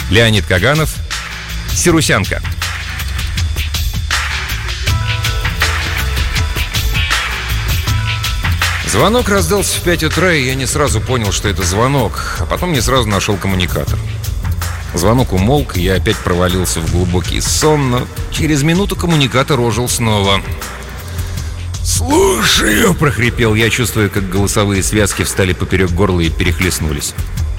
Леонид Каганов. Сирусянка. Звонок раздался в 5 утра, и я не сразу понял, что это звонок, а потом не сразу нашел коммуникатор. Звонок умолк, и я опять провалился в глубокий сон, но через минуту коммуникатор ожил снова. «Слушаю!» – прохрипел я, чувствуя, как голосовые связки встали поперек горла и перехлестнулись.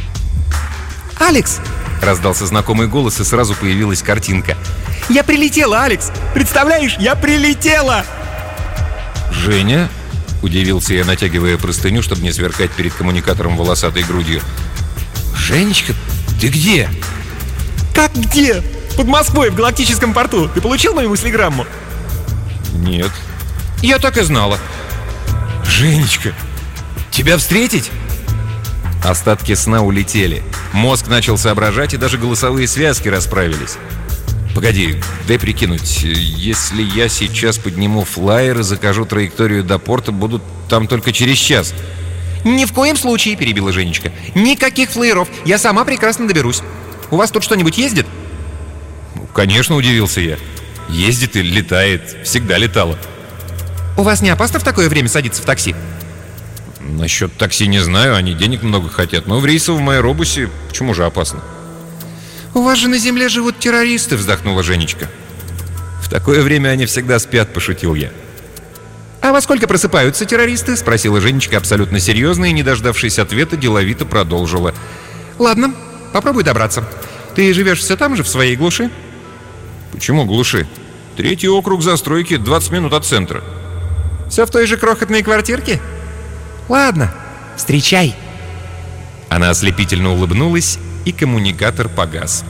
«Алекс!» – раздался знакомый голос, и сразу появилась картинка. «Я прилетела, Алекс! Представляешь, я прилетела!» «Женя?» – удивился я, натягивая простыню, чтобы не сверкать перед коммуникатором волосатой грудью. «Женечка, ты где?» «Как где? Под Москвой, в Галактическом порту. Ты получил мою мыслеграмму?» «Нет». «Я так и знала». «Женечка, тебя встретить?» Остатки сна улетели. Мозг начал соображать, и даже голосовые связки расправились. «Погоди, дай прикинуть. Если я сейчас подниму флайер и закажу траекторию до порта, буду там только через час». «Ни в коем случае», — перебила Женечка. «Никаких флайеров. Я сама прекрасно доберусь. У вас тут что-нибудь ездит?» «Конечно», — удивился я. «Ездит и летает. Всегда летала». «У вас не опасно в такое время садиться в такси?» «Насчет такси не знаю. Они денег много хотят. Но в рейсовом аэробусе почему же опасно?» «У вас же на земле живут террористы», — вздохнула Женечка. «В такое время они всегда спят», — пошутил я. «А во сколько просыпаются террористы?» — спросила Женечка абсолютно серьезно и, не дождавшись ответа, деловито продолжила. «Ладно, попробуй добраться. Ты живешь все там же, в своей глуши?» «Почему глуши? 3-й округ застройки, 20 минут от центра». «Все в той же крохотной квартирке?» «Ладно, встречай». Она ослепительно улыбнулась, и коммуникатор погас.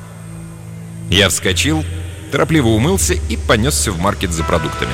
Я вскочил, торопливо умылся и понесся в маркет за продуктами.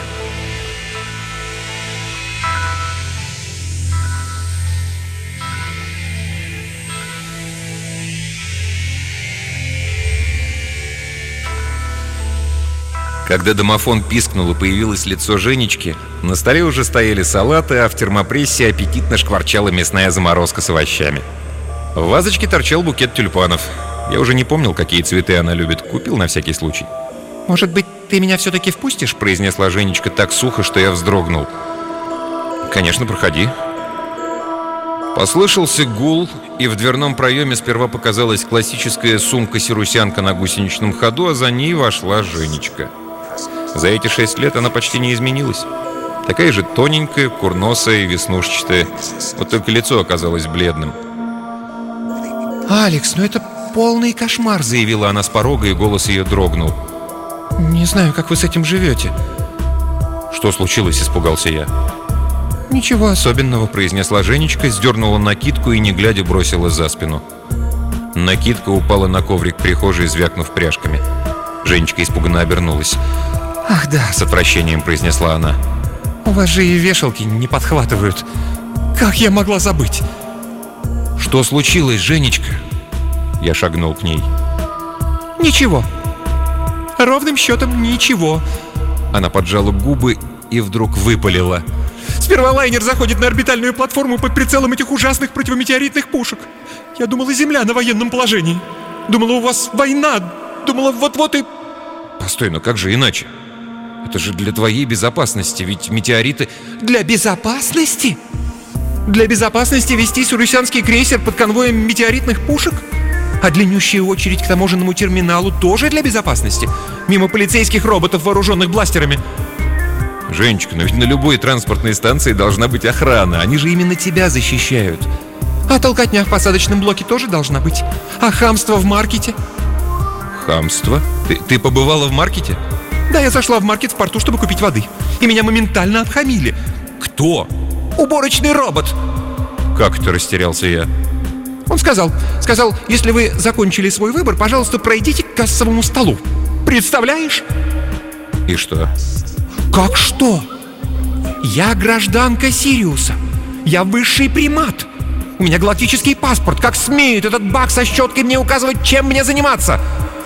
Когда домофон пискнул и появилось лицо Женечки, на столе уже стояли салаты, а в термопрессе аппетитно шкварчала мясная заморозка с овощами. В вазочке торчал букет тюльпанов. Я уже не помнил, какие цветы она любит. Купил на всякий случай. «Может быть, ты меня все-таки впустишь?» — произнесла Женечка так сухо, что я вздрогнул. «Конечно, проходи». Послышался гул, и в дверном проеме сперва показалась классическая сумка-сирусянка на гусеничном ходу, а за ней вошла Женечка. За эти 6 лет она почти не изменилась. Такая же тоненькая, курносая и веснушчатая. Вот только лицо оказалось бледным. «Алекс, ну это полный кошмар», — заявила она с порога, и голос ее дрогнул. «Не знаю, как вы с этим живете». «Что случилось?» — испугался я. «Ничего особенного», — произнесла Женечка, сдернула накидку и, не глядя, бросила за спину. Накидка упала на коврик прихожей, звякнув пряжками. Женечка испуганно обернулась. «Ах да», — с отвращением произнесла она. «У вас же и вешалки не подхватывают. Как я могла забыть?» «Что случилось, Женечка?» Я шагнул к ней. «Ничего. Ровным счетом ничего». Она поджала губы и вдруг выпалила. «Сперва лайнер заходит на орбитальную платформу под прицелом этих ужасных противометеоритных пушек. Я думала, Земля на военном положении. Думала, у вас война. Думала, вот-вот и...» «Постой, но как же иначе? Это же для твоей безопасности, ведь метеориты...» «Для безопасности? Для безопасности вести сирусянский крейсер под конвоем метеоритных пушек? А длиннющая очередь к таможенному терминалу тоже для безопасности? Мимо полицейских роботов, вооруженных бластерами?» «Женечка, но ведь на любой транспортной станции должна быть охрана. Они же именно тебя защищают». «А толкотня в посадочном блоке тоже должна быть. А хамство в маркете?» «Хамство? Ты побывала в маркете?» «Да, я зашла в маркет в порту, чтобы купить воды. И меня моментально обхамили». «Кто?» «Уборочный робот». «Как это?» — растерялся я. Он сказал, если вы закончили свой выбор, пожалуйста, пройдите к кассовому столу. Представляешь?» «И что?» «Как что? Я гражданка Сириуса. Я высший примат. У меня галактический паспорт. Как смеет этот баг со щеткой мне указывать, чем мне заниматься?»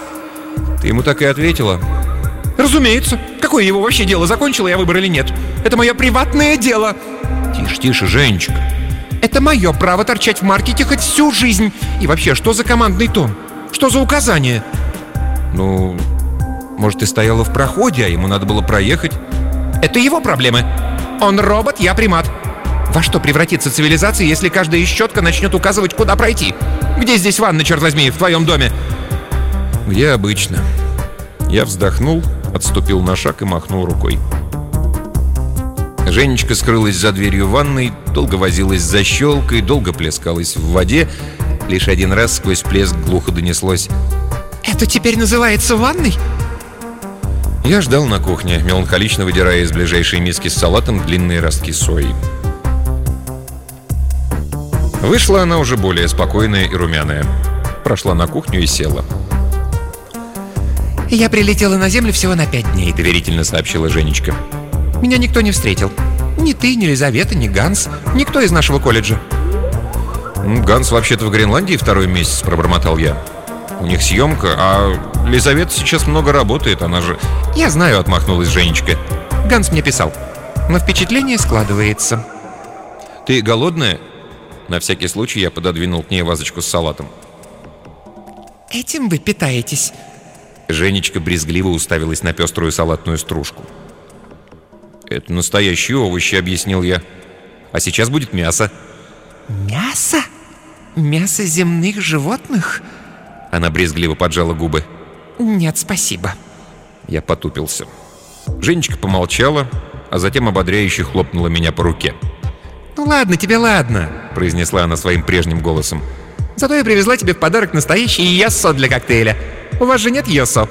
«Ты ему так и ответила?» «Разумеется. Какое его вообще дело, закончила я выбор или нет? Это мое приватное дело». «Тише, Женечка». «Это мое право торчать в маркете хоть всю жизнь. И вообще, что за командный тон? Что за указание? Ну, может, ты стояла в проходе, а ему надо было проехать? Это его проблемы. Он робот, я примат. Во что превратится цивилизация, если каждая щетка начнет указывать, куда пройти? Где здесь ванна, черт возьми, в твоем доме? Где обычно. Я вздохнул, отступил на шаг и махнул рукой. Женечка скрылась за дверью ванной, долго возилась с защелкой, долго плескалась в воде. Лишь один раз сквозь плеск глухо донеслось: «Это теперь называется ванной?» Я ждал на кухне, меланхолично выдирая из ближайшей миски с салатом длинные ростки сои. Вышла она уже более спокойная и румяная. Прошла на кухню и села. «Я прилетела на Землю всего на 5 дней», — доверительно сообщила Женечка. «Меня никто не встретил. Ни ты, ни Лизавета, ни Ганс. Никто из нашего колледжа». «Ганс вообще-то в Гренландии 2-й месяц», — пробормотал я. «У них съемка, а Лизавета сейчас много работает, она же...» «Я знаю», — отмахнулась Женечка. «Ганс мне писал. Но впечатление складывается». «Ты голодная?» На всякий случай я пододвинул к ней вазочку с салатом. «Этим вы питаетесь?» Женечка брезгливо уставилась на пеструю салатную стружку. «Это настоящие овощи», — объяснил я. «А сейчас будет мясо». «Мясо? Мясо земных животных?» Она брезгливо поджала губы. «Нет, спасибо». Я потупился. Женечка помолчала, а затем ободряюще хлопнула меня по руке. «Ну ладно тебе, ладно», — произнесла она своим прежним голосом. «Зато я привезла тебе в подарок настоящий йоссо для коктейля. У вас же нет йоссо?»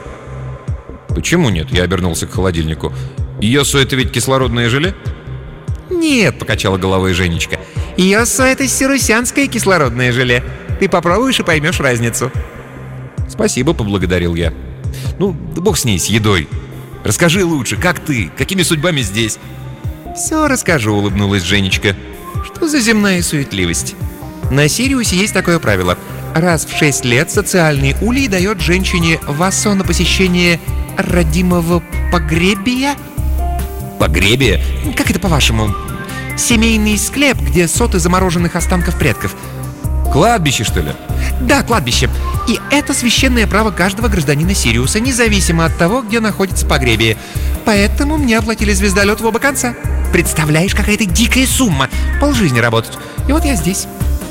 «Почему нет?» — я обернулся к холодильнику. «Йоссо — это ведь кислородное желе?» «Нет», — покачала головой Женечка. «Йоссо — это сирусянское кислородное желе. Ты попробуешь и поймешь разницу». «Спасибо», — поблагодарил я. «Ну, да бог с ней, с едой. Расскажи лучше, как ты? Какими судьбами здесь?» «Все расскажу», — улыбнулась Женечка. «Что за земная суетливость? На Сириусе есть такое правило. Раз в 6 лет социальный улей дает женщине вассо на посещение родимого погребия». «Погребие? Как это по-вашему? Семейный склеп, где соты замороженных останков предков». «Кладбище, что ли?» «Да, кладбище. И это священное право каждого гражданина Сириуса, независимо от того, где находится погребие. Поэтому мне оплатили звездолет в оба конца. Представляешь, какая-то дикая сумма. Полжизни работать. И вот я здесь».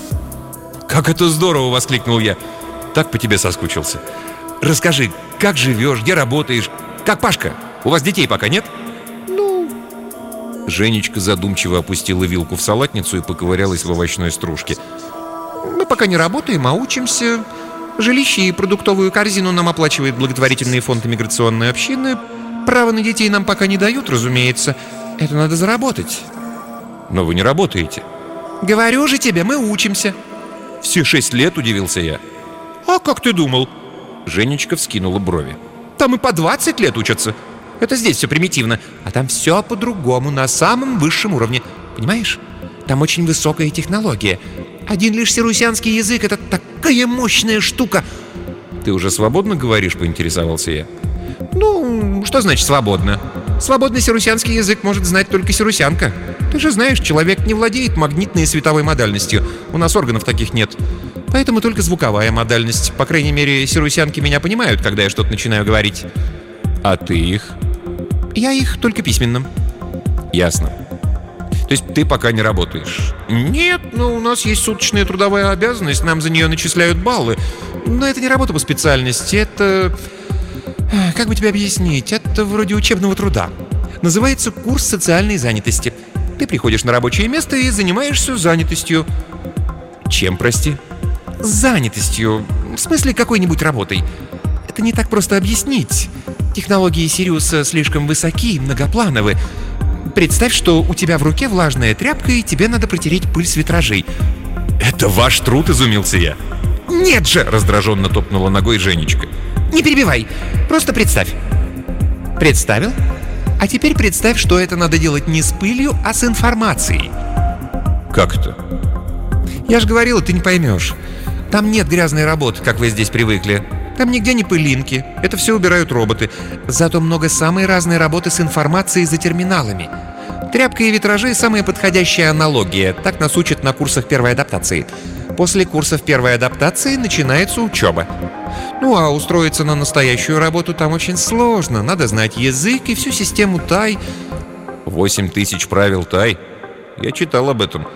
«Как это здорово!» — воскликнул я. «Так по тебе соскучился. Расскажи, как живешь, где работаешь? Как Пашка? У вас детей пока нет?» «Ну...» Женечка задумчиво опустила вилку в салатницу и поковырялась в овощной стружке. «Мы пока не работаем, а учимся. Жилище и продуктовую корзину нам оплачивает благотворительный фонд иммиграционной общины. Право на детей нам пока не дают, разумеется. Это надо заработать». «Но вы не работаете». «Говорю же тебе, мы учимся». «Все 6 лет?» — удивился я. «А как ты думал?» Женечка вскинула брови. «Там и по 20 лет учатся. Это здесь все примитивно. А там все по-другому, на самом высшем уровне. Понимаешь? Там очень высокая технология. Один лишь сирусянский язык — это такая мощная штука». «Ты уже свободно говоришь?» — поинтересовался я. «Ну, что значит свободно? Свободный сирусянский язык может знать только сирусянка. Ты же знаешь, человек не владеет магнитной и световой модальностью. У нас органов таких нет. Поэтому только звуковая модальность. По крайней мере, сирусянки меня понимают, когда я что-то начинаю говорить». «А ты их?» «Я их только письменным». «Ясно. То есть ты пока не работаешь?» «Нет, но у нас есть суточная трудовая обязанность, нам за нее начисляют баллы. Но это не работа по специальности, это... Как бы тебе объяснить? Это вроде учебного труда. Называется курс социальной занятости. Ты приходишь на рабочее место и занимаешься занятостью». «Чем, прости?» «Занятостью. В смысле, какой-нибудь работой. Это не так просто объяснить. Технологии Сириуса слишком высоки и многоплановы. Представь, что у тебя в руке влажная тряпка, и тебе надо протереть пыль с витражей». «Это ваш труд?» — изумился я. «Нет же!» — раздраженно топнула ногой Женечка. «Не перебивай, просто представь». «Представил? А теперь представь, что это надо делать не с пылью, а с информацией». «Как это?» «Я же говорил, ты не поймешь. Там нет грязной работы, как вы здесь привыкли. Там нигде не пылинки, это все убирают роботы. Зато много самой разной работы с информацией за терминалами. Тряпка и витражи — самая подходящая аналогия, так нас учат на курсах первой адаптации. После курсов первой адаптации начинается учеба. Ну, а устроиться на настоящую работу там очень сложно. Надо знать язык и всю систему тай. 8000 правил тай? Я читал об этом.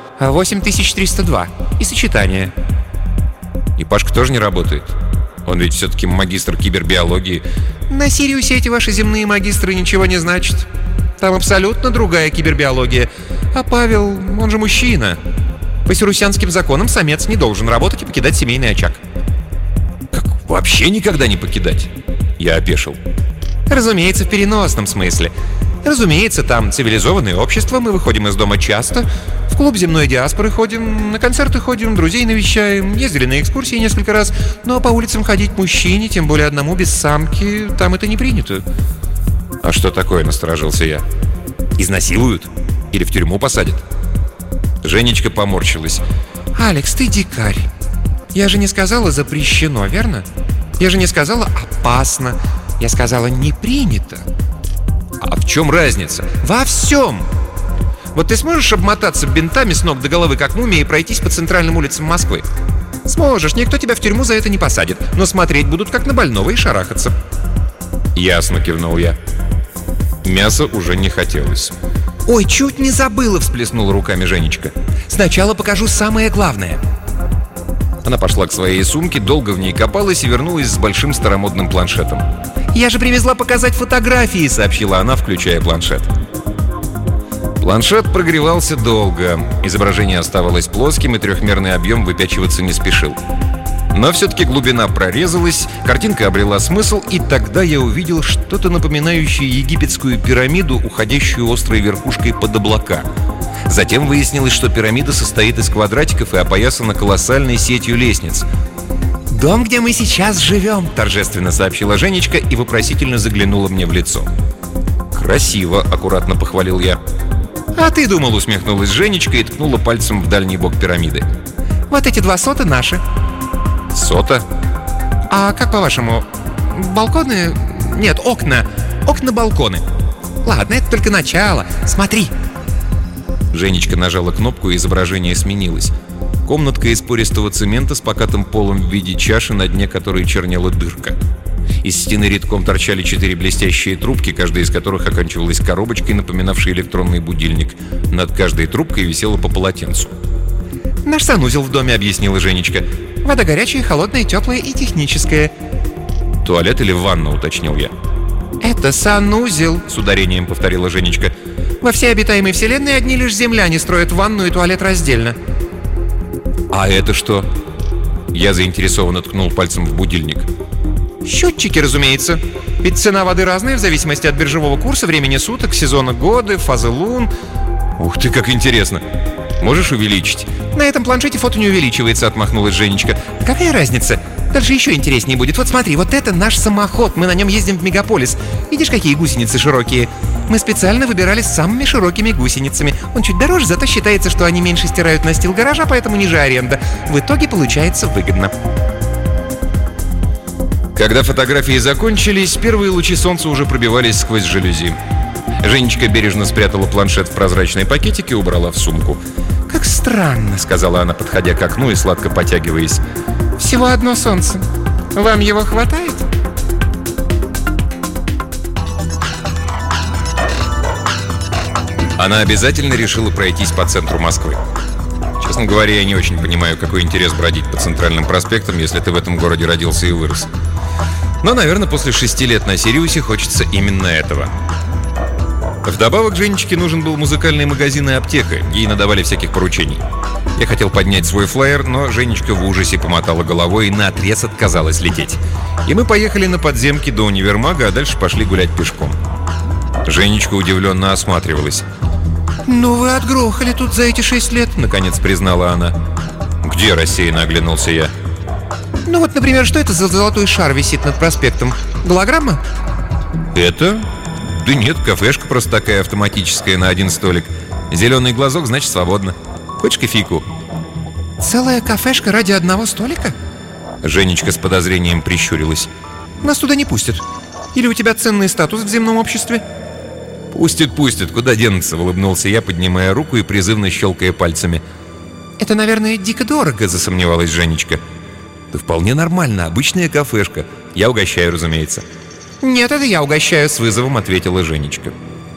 8302. И сочетание. И Пашка тоже не работает? Он ведь все-таки магистр кибербиологии. На Сириусе эти ваши земные магистры ничего не значат. Там абсолютно другая кибербиология. А Павел, он же мужчина. По сирусянским законам самец не должен работать и покидать семейный очаг. Как вообще никогда не покидать? Я опешил. Разумеется, в переносном смысле. Разумеется, там цивилизованное общество, мы выходим из дома часто, в клуб земной диаспоры ходим, на концерты ходим, друзей навещаем, ездили на экскурсии несколько раз, но по улицам ходить мужчине, тем более одному без самки, там это не принято. А что такое, насторожился я? Изнасилуют? Или в тюрьму посадят? Женечка поморщилась. «Алекс, ты дикарь. Я же не сказала запрещено, верно? Я же не сказала опасно. Я сказала не принято». А в чем разница? Во всем! Вот ты сможешь обмотаться бинтами с ног до головы, как мумия, и пройтись по центральным улицам Москвы? Сможешь, никто тебя в тюрьму за это не посадит, но смотреть будут как на больного и шарахаться. Ясно, кивнул я. Мяса уже не хотелось. «Ой, чуть не забыла!» — всплеснула руками Женечка. «Сначала покажу самое главное». Она пошла к своей сумке, долго в ней копалась и вернулась с большим старомодным планшетом. «Я же привезла показать фотографии!» — сообщила она, включая планшет. Планшет прогревался долго. Изображение оставалось плоским, и трехмерный объем выпячиваться не спешил. Но все-таки глубина прорезалась, картинка обрела смысл, и тогда я увидел что-то напоминающее египетскую пирамиду, уходящую острой верхушкой под облака. Затем выяснилось, что пирамида состоит из квадратиков и опоясана колоссальной сетью лестниц. «Дом, где мы сейчас живем», — торжественно сообщила Женечка и вопросительно заглянула мне в лицо. «Красиво», — аккуратно похвалил я. «А ты думал», — усмехнулась Женечка и ткнула пальцем в дальний бок пирамиды. «Вот эти 2 сота наши». «Сота?» «А как по-вашему? Балконы? Нет, окна. Окна-балконы. Ладно, это только начало. Смотри». Женечка нажала кнопку, и изображение сменилось. Комнатка из пористого цемента с покатым полом в виде чаши, на дне которой чернела дырка. Из стены редком торчали 4 блестящие трубки, каждая из которых оканчивалась коробочкой, напоминавшей электронный будильник. Над каждой трубкой висело по полотенцу. «Наш санузел в доме», — объяснила Женечка. «Вода горячая, холодная, теплая и техническая». «Туалет или ванна?» — уточнил я. «Это санузел», — с ударением повторила Женечка. «Во всей обитаемой вселенной одни лишь земляне строят ванну и туалет раздельно». «А это что?» Я заинтересованно ткнул пальцем в будильник. «Счетчики, разумеется. Ведь цена воды разная в зависимости от биржевого курса, времени суток, сезона года, фазы лун». «Ух ты, как интересно! Можешь увеличить?» «На этом планшете фото не увеличивается», — отмахнулась Женечка. «Какая разница? Дальше еще интереснее будет. Вот смотри, вот это наш самоход. Мы на нем ездим в мегаполис. Видишь, какие гусеницы широкие? Мы специально выбирали с самыми широкими гусеницами. Он чуть дороже, зато считается, что они меньше стирают настил гаража, поэтому ниже аренда. В итоге получается выгодно». Когда фотографии закончились, первые лучи солнца уже пробивались сквозь жалюзи. Женечка бережно спрятала планшет в прозрачный пакетик и убрала в сумку. «Как странно», — сказала она, подходя к окну и сладко потягиваясь. «Всего одно солнце. Вам его хватает?» Она обязательно решила пройтись по центру Москвы. Честно говоря, я не очень понимаю, какой интерес бродить по центральным проспектам, если ты в этом городе родился и вырос. Но, наверное, после 6 лет на Сириусе хочется именно этого. Вдобавок Женечке нужен был музыкальный магазин и аптека. Ей надавали всяких поручений. Я хотел поднять свой флаер, но Женечка в ужасе помотала головой и наотрез отказалась лететь. И мы поехали на подземки до универмага, а дальше пошли гулять пешком. Женечка удивленно осматривалась. «Ну вы отгрохали тут за эти 6 лет», — наконец признала она. «Где?» — рассеянно оглянулся я. «Ну вот, например, что это за золотой шар висит над проспектом? Голограмма?» «Это? Да нет, кафешка просто такая автоматическая на один столик. Зеленый глазок, значит, свободно. Хочешь кофейку?» «Целая кафешка ради одного столика?» Женечка с подозрением прищурилась. «Нас туда не пустят. Или у тебя ценный статус в земном обществе?» «Пустят, куда денутся?» — улыбнулся я, поднимая руку и призывно щелкая пальцами. «Это, наверное, дико дорого», — засомневалась Женечка. «Да вполне нормально, обычная кафешка. Я угощаю, разумеется». «Нет, это я угощаю», — с вызовом ответила Женечка.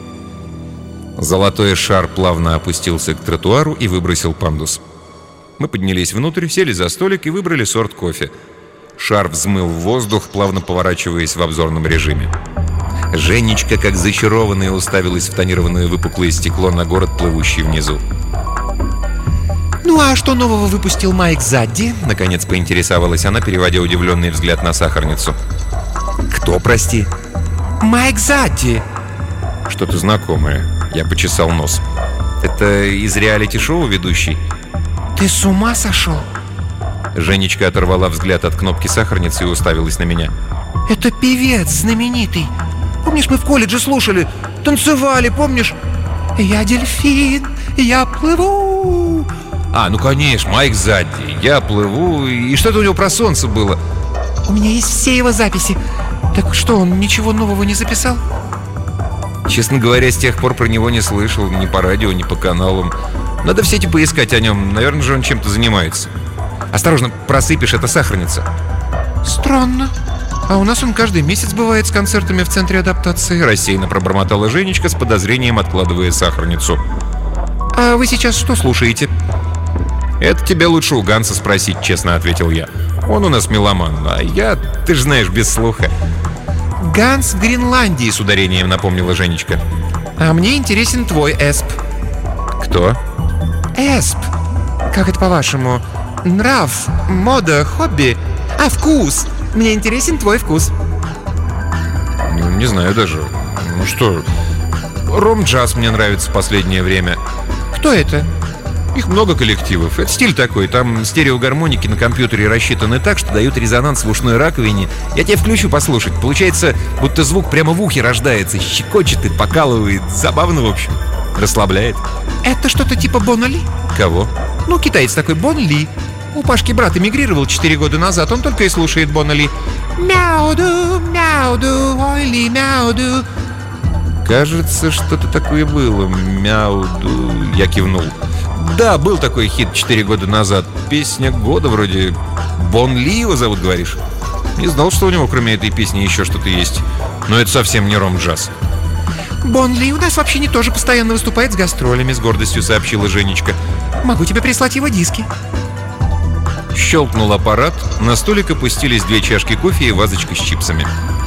Золотой шар плавно опустился к тротуару и выбросил пандус. Мы поднялись внутрь, сели за столик и выбрали сорт кофе. Шар взмыл в воздух, плавно поворачиваясь в обзорном режиме. Женечка, как зачарованная, уставилась в тонированное выпуклое стекло на город, плывущий внизу. «Ну а что нового выпустил Майк Задди?» Наконец поинтересовалась она, переводя удивленный взгляд на сахарницу. «Кто, прости?» «Майк Задди». «Что-то знакомое». Я почесал нос. «Это из реалити-шоу ведущий?» «Ты с ума сошел?» Женечка оторвала взгляд от кнопки сахарницы и уставилась на меня. «Это певец знаменитый. Помнишь, мы в колледже слушали? Танцевали, помнишь? Я дельфин, я плыву». «А, ну конечно, Майк Задди. Я плыву. И что-то у него про солнце было». «У меня есть все его записи. Так что, он ничего нового не записал?» «Честно говоря, с тех пор про него не слышал. Ни по радио, ни по каналам. Надо в сети поискать о нем. Наверное же он чем-то занимается. Осторожно, просыпешь, это сахарница». «Странно. А у нас он каждый месяц бывает с концертами в центре адаптации», — рассеянно пробормотала Женечка с подозрением, откладывая сахарницу. «А вы сейчас что слушаете?» «Это тебе лучше у Ганса спросить», — честно ответил я. «Он у нас меломан, а я, ты же знаешь, без слуха». «Ганс в Гренландии», — с ударением напомнила Женечка. «А мне интересен твой эсп». «Кто?» «Эсп. Как это по-вашему? Нрав, мода, хобби? А вкус? Мне интересен твой вкус». «Ну, не знаю даже. Ну что, ром-джаз мне нравится в последнее время». «Кто это?» Их много коллективов. Это стиль такой. Там стереогармоники на компьютере рассчитаны так, что дают резонанс в ушной раковине. Я тебе включу послушать. Получается, будто звук прямо в ухе рождается. Щекочет и покалывает. Забавно, в общем. Расслабляет. Это что-то типа Бона Ли? Кого? Ну, китаец такой, Бон Ли. У Пашки брат эмигрировал 4 года назад. Он только и слушает Бона Ли. Мяуду, мяуду, ой ли, мяуду. Кажется, что-то такое было. Мяуду. Я кивнул. Да, был такой хит 4 года назад. Песня года вроде. Бон Ли его зовут, говоришь? Не знал, что у него кроме этой песни еще что-то есть. Но это совсем не ром-джаз. Бон Ли у нас вообще не тоже постоянно выступает с гастролями, с гордостью сообщила Женечка. Могу тебе прислать его диски. Щелкнул аппарат, на столик опустились 2 чашки кофе и вазочка с чипсами.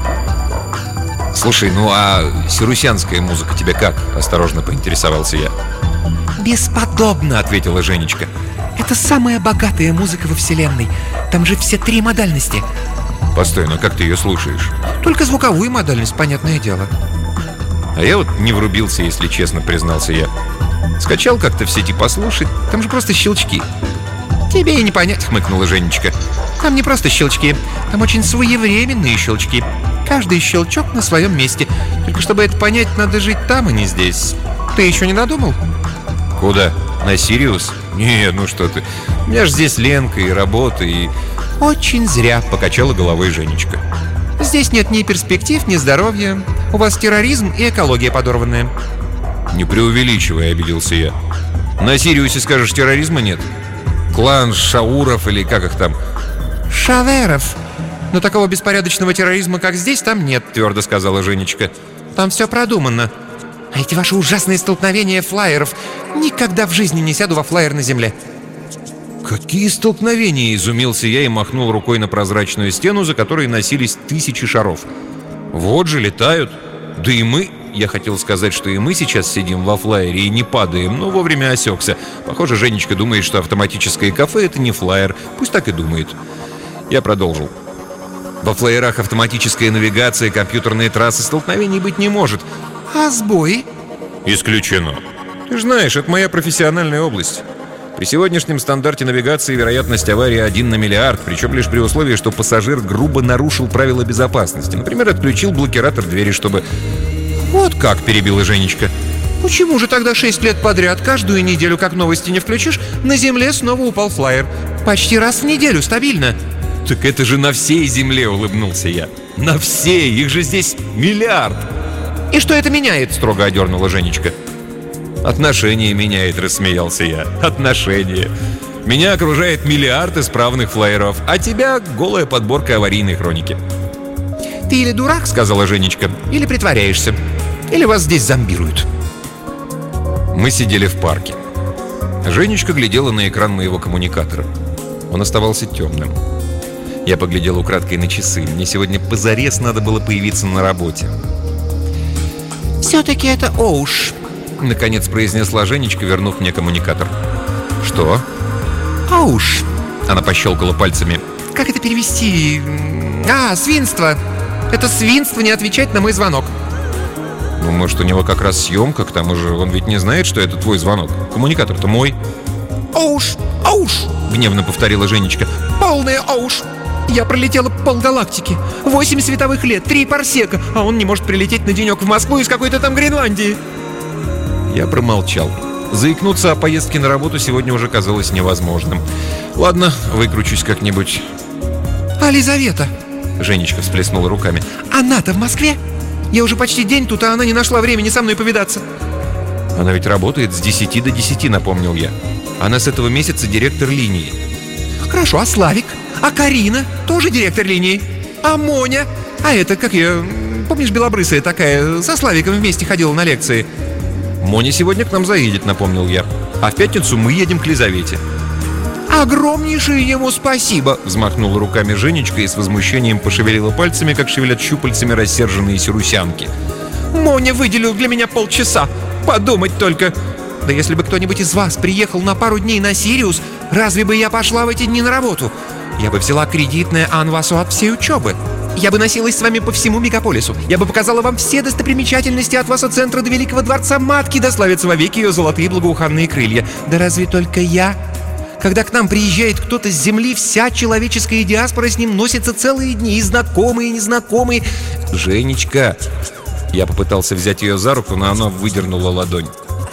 «Слушай, ну а сирусянская музыка тебе как?» – осторожно поинтересовался я. «Бесподобно», — ответила Женечка. «Это самая богатая музыка во вселенной. Там же все 3 модальности». «Постой, но как ты ее слушаешь?» «Только звуковую модальность, понятное дело». «А я вот не врубился, если честно, признался я. Скачал как-то в сети послушать, там же просто щелчки». «Тебе и не понять», — хмыкнула Женечка. «Там не просто щелчки, там очень своевременные щелчки. Каждый щелчок на своем месте. Только чтобы это понять, надо жить там, а не здесь. Ты еще не надумал?» «Куда? На Сириус? Не, ну что ты. У меня же здесь Ленка и работа, и...» «Очень зря», — покачала головой Женечка. «Здесь нет ни перспектив, ни здоровья. У вас терроризм и экология подорванная». «Не преувеличивай», — обиделся я. «На Сириусе, скажешь, терроризма нет? Клан Шауров или как их там?» «Шаверов. Но такого беспорядочного терроризма, как здесь, там нет», — твердо сказала Женечка. «Там все продумано. А эти ваши ужасные столкновения флайеров. Никогда в жизни не сяду во флайер на земле». «Какие столкновения?» – изумился я и махнул рукой на прозрачную стену, за которой носились 1000 шаров. «Вот же летают. Да и мы...» Я хотел сказать, что и мы сейчас сидим во флайере и не падаем, но вовремя осекся. Похоже, Женечка думает, что автоматическое кафе – это не флайер. Пусть так и думает. Я продолжил. Во флайерах автоматическая навигация, компьютерные трассы, столкновений быть не может. «А сбои?» «Исключено. Ты же знаешь, это моя профессиональная область. При сегодняшнем стандарте навигации вероятность аварии 1 на миллиард, причем лишь при условии, что пассажир грубо нарушил правила безопасности. Например, отключил блокиратор двери, чтобы...» «Вот как», — перебила Женечка. «Почему же тогда 6 лет подряд, каждую неделю, как новости не включишь, на земле снова упал флайер? Почти раз в неделю, стабильно». «Так это же на всей земле», — улыбнулся я. «На всей! Их же здесь миллиард!» «И что это меняет?» — строго одернула Женечка. «Отношения меняет», — рассмеялся я. «Отношения. Меня окружает миллиард исправных флайеров, а тебя голая подборка аварийной хроники. «Ты или дурак, — сказала Женечка, — или притворяешься, или вас здесь зомбируют». Мы сидели в парке. Женечка глядела на экран моего коммуникатора. Он оставался темным. Я поглядел украдкой на часы. Мне сегодня позарез надо было появиться на работе. «Все-таки это Оуш», — наконец произнесла Женечка, вернув мне коммуникатор. «Что?» «Оуш». Она пощелкала пальцами. «Как это перевести? Свинство. Это свинство не отвечать на мой звонок». Ну, может, у него как раз съемка, к тому же он ведь не знает, что это твой звонок. Коммуникатор-то мой. «Оуш! Оуш!» — гневно повторила Женечка. «Полная оуш! Я пролетела полгалактики, 8 световых лет, 3 парсека, а он не может прилететь на денек в Москву из какой-то там Гренландии». Я промолчал. Заикнуться о поездке на работу сегодня уже казалось невозможным. Ладно, выкручусь как-нибудь. «А Лизавета?» — Женечка всплеснула руками. «Она-то в Москве? Я уже почти день тут, а она не нашла времени со мной повидаться». Она ведь работает с 10 до 10, напомнил я. Она с этого месяца директор линии. Хорошо, а Славик? А Карина? Тоже директор линии? А Моня? А это, как ее... Помнишь, белобрысая такая, со Славиком вместе ходила на лекции? Моня сегодня к нам заедет, напомнил я. А в пятницу мы едем к Лизавете. «Огромнейшее ему спасибо!» — взмахнула руками Женечка и с возмущением пошевелила пальцами, как шевелят щупальцами рассерженные сирусянки. «Моня выделил для меня полчаса! Подумать только! Да если бы кто-нибудь из вас приехал на пару дней на Сириус, разве бы я пошла в эти дни на работу? Я бы взяла кредитное анвасу от всей учебы. Я бы носилась с вами по всему мегаполису. Я бы показала вам все достопримечательности от Васа-центра до Великого дворца Матки, да славятся вовеки ее золотые благоуханные крылья. Да разве только я? Когда к нам приезжает кто-то с земли, вся человеческая диаспора с ним носится целые дни, и знакомые, и незнакомые». «Женечка!» Я попытался взять ее за руку, но она выдернула ладонь.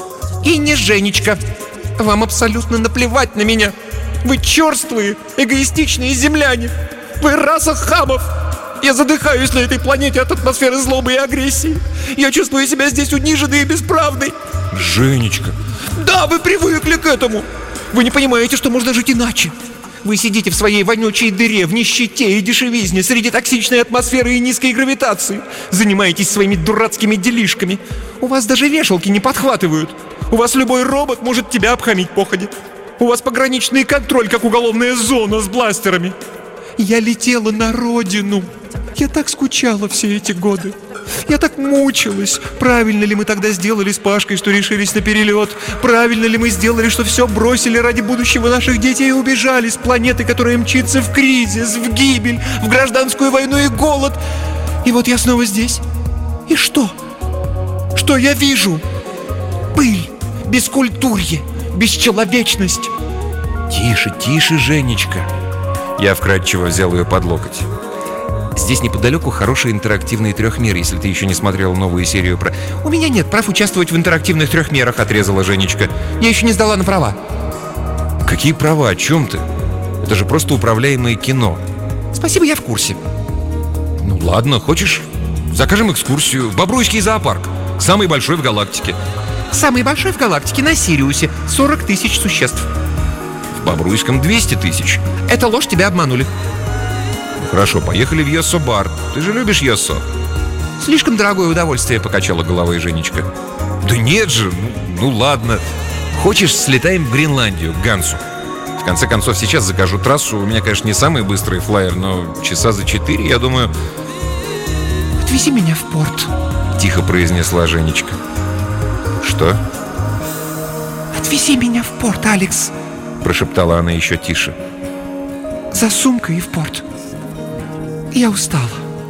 «И не Женечка! Вам абсолютно наплевать на меня! Вы черствые, эгоистичные земляне! Вы раса хамов! Я задыхаюсь на этой планете от атмосферы злобы и агрессии! Я чувствую себя здесь униженной и бесправной!» «Женечка!» «Да, вы привыкли к этому! Вы не понимаете, что можно жить иначе! Вы сидите в своей вонючей дыре, в нищете и дешевизне, среди токсичной атмосферы и низкой гравитации. Занимаетесь своими дурацкими делишками. У вас даже вешалки не подхватывают. У вас любой робот может тебя обхамить походе. У вас пограничный контроль, как уголовная зона с бластерами. Я летела на родину. Я так скучала все эти годы. Я так мучилась. Правильно ли мы тогда сделали с Пашкой, что решились на перелет? Правильно ли мы сделали, что все бросили ради будущего наших детей и убежали с планеты, которая мчится в кризис, в гибель, в гражданскую войну и голод? И вот я снова здесь. И что? Что я вижу? Пыль, бескультурье, бесчеловечность. «Тише, тише, Женечка!» Я вкратчиво взял ее под локоть. «Здесь неподалеку хороший интерактивный трехмер, если ты еще не смотрела новую серию про...» «У меня нет прав участвовать в интерактивных трехмерах», — отрезала Женечка. «Я еще не сдала на права». «Какие права? О чем ты? Это же просто управляемое кино». «Спасибо, я в курсе». «Ну ладно, хочешь? Закажем экскурсию в Бобруйский зоопарк, самый большой в галактике». «Самый большой в галактике на Сириусе, 40 тысяч существ». «В Бобруйском 200 тысяч». «Это ложь, тебя обманули». «Хорошо, поехали в Йоссо-бар. Ты же любишь Йоссо?» «Слишком дорогое удовольствие», — покачала головой Женечка. «Да нет же, ну ладно. Хочешь, слетаем в Гренландию, к Гансу? В конце концов, сейчас закажу трассу. У меня, конечно, не самый быстрый флайер, но часа за 4, я думаю...» «Отвези меня в порт», — тихо произнесла Женечка. «Что?» «Отвези меня в порт, Алекс», — прошептала она еще тише. «За сумкой и в порт. Я устала.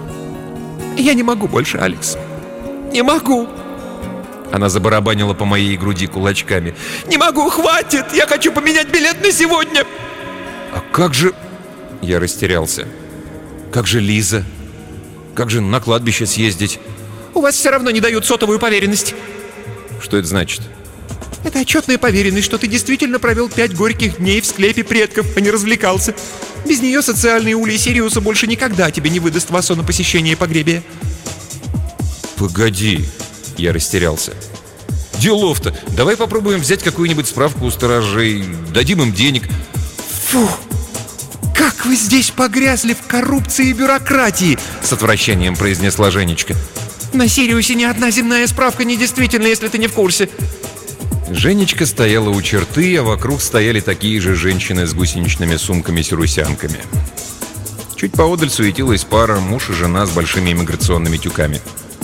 Я не могу больше, Алекс. Не могу». Она забарабанила по моей груди кулачками. «Не могу, хватит! Я хочу поменять билет на сегодня!» «А как же...» Я растерялся. «Как же Лиза? Как же на кладбище съездить?» «У вас все равно не дают сотовую поверенность». «Что это значит?» «Это отчетная поверенность, что ты действительно провел 5 горьких дней в склепе предков, а не развлекался. Без нее социальные ульи Сириуса больше никогда тебе не выдаст васу на посещение погребия». «Погоди», я растерялся. Делов-то. Давай попробуем взять какую-нибудь справку у сторожей, дадим им денег. Фу! Как вы здесь погрязли в коррупции и бюрократии!» С отвращением произнесла Женечка. «На Сириусе ни одна земная справка недействительна, если ты не в курсе». Женечка стояла у черты, а вокруг стояли такие же женщины с гусеничными сумками-сирусянками. Чуть поодаль суетилась пара, муж и жена с большими иммиграционными тюками.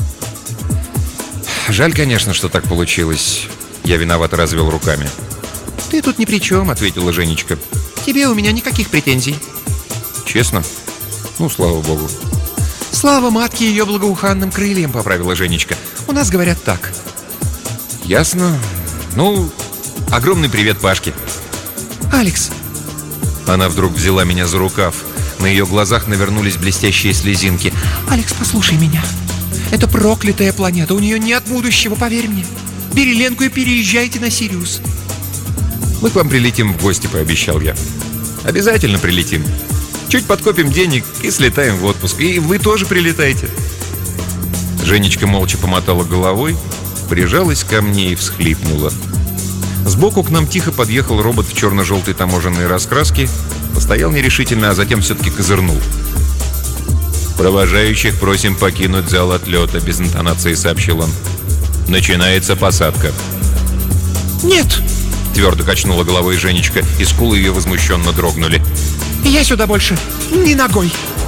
«Жаль, конечно, что так получилось». Я виновато развел руками. «Ты тут ни при чем», — ответила Женечка. «Тебе у меня никаких претензий». «Честно? Ну, слава богу». «Слава матке ее благоуханным крыльям», — поправила Женечка. «У нас говорят так». «Ясно. Ну, огромный привет Пашке». «Алекс». Она вдруг взяла меня за рукав. На ее глазах навернулись блестящие слезинки. «Алекс, послушай меня. Это проклятая планета, у нее нет будущего, поверь мне. Бери Ленку и переезжайте на Сириус». «Мы к вам прилетим в гости», — пообещал я. «Обязательно прилетим. Чуть подкопим денег и слетаем в отпуск. И вы тоже прилетайте». Женечка молча помотала головой, прижалась ко мне и всхлипнула. Сбоку к нам тихо подъехал робот в черно-желтой таможенной раскраске, постоял нерешительно, а затем все-таки козырнул. «Провожающих просим покинуть зал отлета», — без интонации сообщил он. «Начинается посадка». «Нет!» — твердо качнула головой Женечка, и скулы ее возмущенно дрогнули. «Я сюда больше ни ногой!»